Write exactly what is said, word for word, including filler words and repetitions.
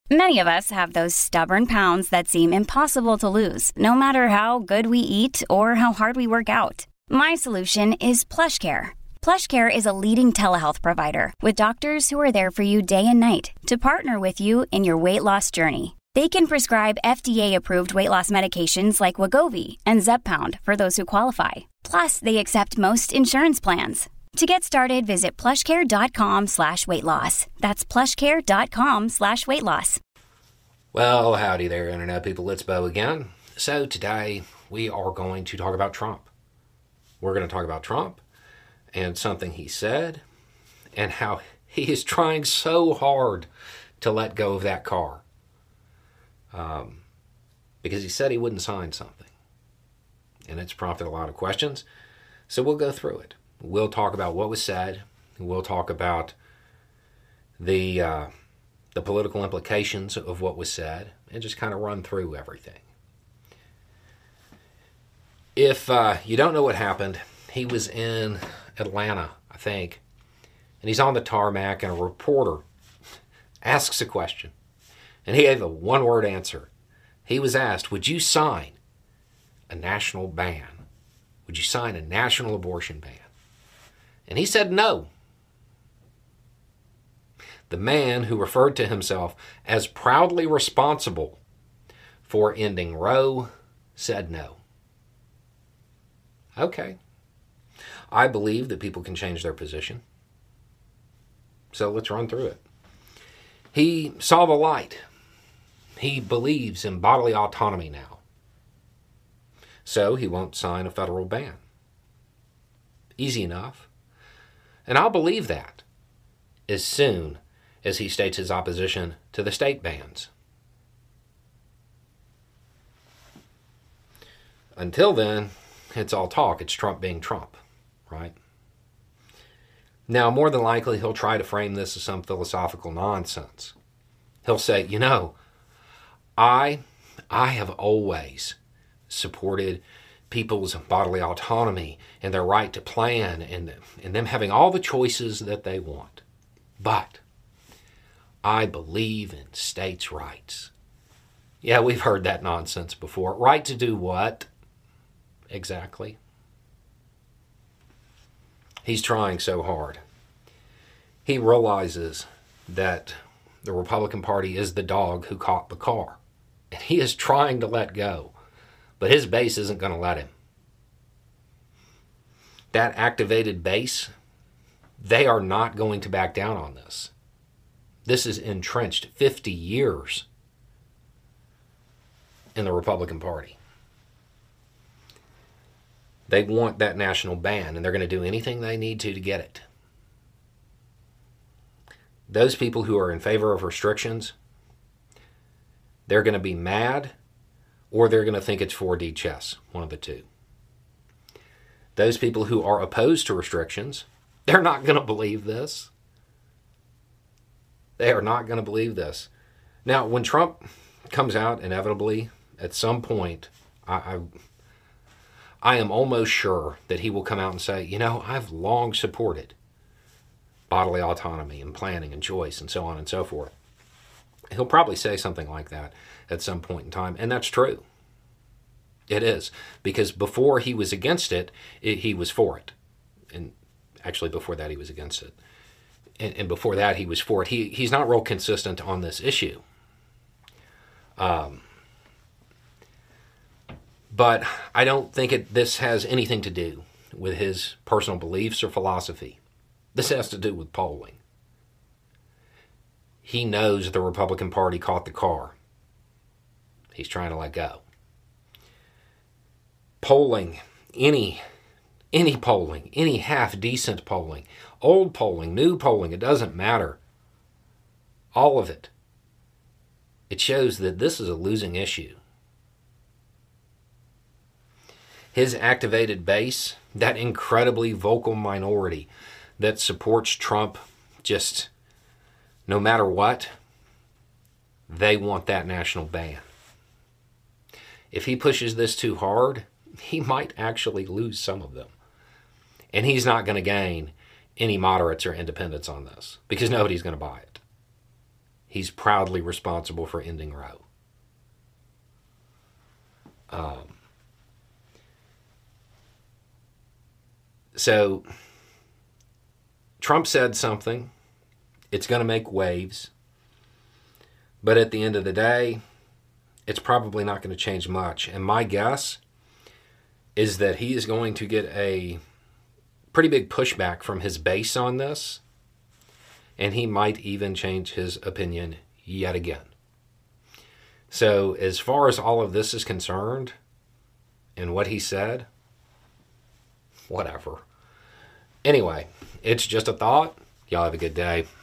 Many of us have those stubborn pounds that seem impossible to lose, no matter how good we eat or how hard we work out. My solution is PlushCare. PlushCare is a leading telehealth provider with doctors who are there for you day and night to partner with you in your weight loss journey. They can prescribe F D A-approved weight loss medications like Wegovy and Zepbound for those who qualify. Plus, they accept most insurance plans. To get started, visit plushcare.com slash weight loss. That's plushcare.com slash weight loss. Well, howdy there, Internet people. It's Bo again. So today we are going to talk about Trump. We're going to talk about Trump and something he said and how he is trying so hard to let go of that car. Um, because he said he wouldn't sign something. And it's prompted a lot of questions. So we'll go through it. We'll talk about what was said. We'll talk about the uh, the political implications of what was said, and just kind of run through everything. If uh, you don't know what happened, he was in Atlanta, I think, and he's on the tarmac, and a reporter asks a question, and he gave a one-word answer. He was asked, would you sign a national ban? Would you sign a national abortion ban? And he said no. The man who referred to himself as proudly responsible for ending Roe said no. Okay. I believe that people can change their position. So let's run through it. He saw the light. He believes in bodily autonomy now. So he won't sign a federal ban. Easy enough. And I'll believe that as soon as he states his opposition to the state bans. Until then, it's all talk. It's Trump being Trump, right? Now, more than likely, he'll try to frame this as some philosophical nonsense. He'll say, you know, I, I have always supported people's bodily autonomy and their right to plan and, and them having all the choices that they want. But I believe in states' rights. Yeah, we've heard that nonsense before. Right to do what? Exactly. He's trying so hard. He realizes that the Republican Party is the dog who caught the car. And he is trying to let go. But his base isn't going to let him. That activated base, they are not going to back down on this. This is entrenched fifty years in the Republican Party. They want that national ban, and they're going to do anything they need to to get it. Those people who are in favor of restrictions, they're going to be mad, or they're going to think it's four D chess, one of the two. Those people who are opposed to restrictions, they're not going to believe this. They are not going to believe this. Now, when Trump comes out, inevitably, at some point, I, I, I am almost sure that he will come out and say, you know, I've long supported bodily autonomy and planning and choice and so on and so forth. He'll probably say something like that at some point in time, and that's true. It is, because before he was against it, it he was for it. And actually before that he was against it. And, and before that he was for it. He He's not real consistent on this issue. Um, but I don't think it, this has anything to do with his personal beliefs or philosophy. This has to do with polling. He knows the Republican Party caught the car. He's trying to let go. Polling, any, any polling, any half-decent polling, old polling, new polling, it doesn't matter. All of it. It shows that this is a losing issue. His activated base, that incredibly vocal minority that supports Trump just no matter what, they want that national ban. If he pushes this too hard, he might actually lose some of them. And he's not going to gain any moderates or independents on this because nobody's going to buy it. he's proudly responsible for ending Roe. Um, so, Trump said something. It's going to make waves. But at the end of the day, it's probably not going to change much. And my guess is that he is going to get a pretty big pushback from his base on this. And he might even change his opinion yet again. So as far as all of this is concerned, and what he said, whatever. Anyway, it's just a thought. Y'all have a good day.